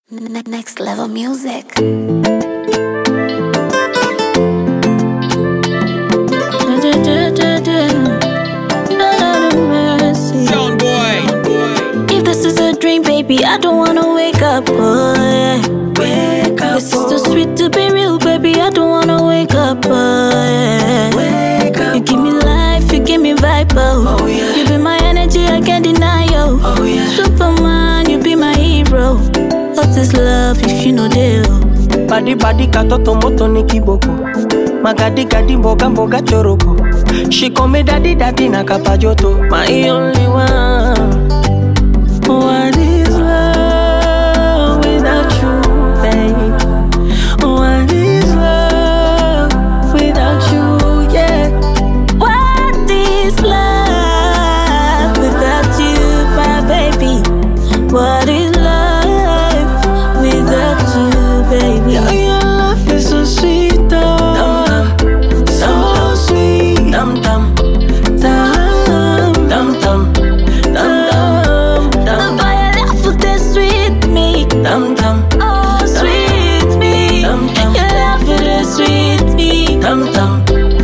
Next level music. Sound boy. If this is a dream, baby, I don't wanna wake up, boy. Wake up, This is too sweet to be real, baby. I don't wanna wake up, boy. wake up. You give me life, you give me vibe, Oh, yeah. You be my energy, I can't deny, yo. Oh, yeah. Superman, you be my hero. What is love if you know deal? Badi katoto moto ni kiboko. Magadi gadi mboga mboga choroko. She call me daddy na kapajoto. My only one. What is love without you, babe? What is love without you, yeah? What is love without you, my baby? What is love without you, baby? Yeah, your love is so sweet, oh. So sweet. Dum dum. Dum dum dum. Dum dum. Boy, your love would taste sweet me. Dum dum. Oh, sweet me. Dum, dum. Your love would taste sweet me. Dum dum.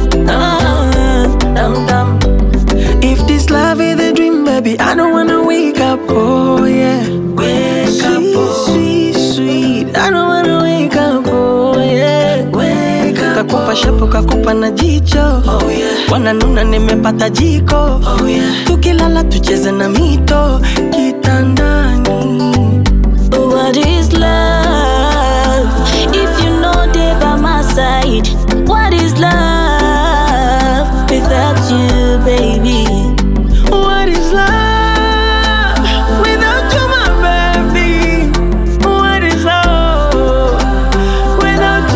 Oh. Dum dum. If this love is a dream, baby, I don't wanna wake up, oh yeah. Wake up, oh. Sweet, sweet. I don't wanna wake up, oh yeah. Wake up. Kakupa shapo, kakupa na jicho, oh yeah. Wananuna nimepata jiko, oh yeah. Tukilala tucheze na mito kitandani. What is love? If you know they by my side, what is love without you, baby? What is love without you, my baby? What is love without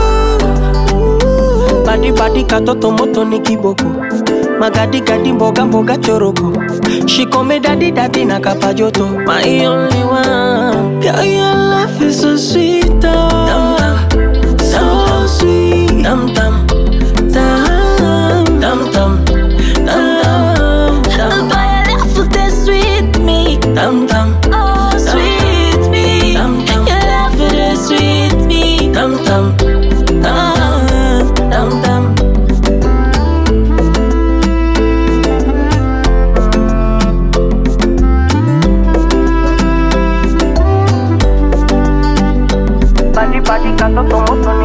you? Badi katoto moto ni kiboko. Magadi gadi mboga mboga choroko. She call me daddy na kapajoto. My only one. Yeah, your love is so sweet, oh. Dum dum. So sweet. Dum dum. Dum dum dum. Dum dum. Boy, your love would taste sweet me. Dum dum. Oh, sweet me. Dum, dum. Your love would taste sweet me. Dum dum. Oh. Dum dum. Badi katoto moto ni